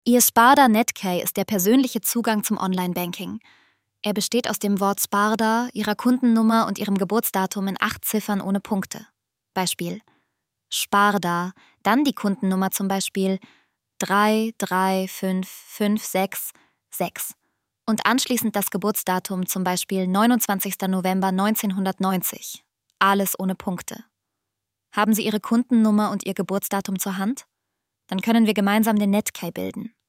Ihr Sparda Netkey ist der persönliche Zugang zum Online-Banking. Er besteht aus dem Wort Sparda, Ihrer Kundennummer und Ihrem Geburtsdatum in 8 Ziffern ohne Punkte. Beispiel: Sparda, dann die Kundennummer zum Beispiel 33556 und anschließend das Geburtsdatum zum Beispiel 29. November 1990. Alles ohne Punkte. Haben Sie Ihre Kundennummer und Ihr Geburtsdatum zur Hand? Dann können wir gemeinsam den Netkey bilden.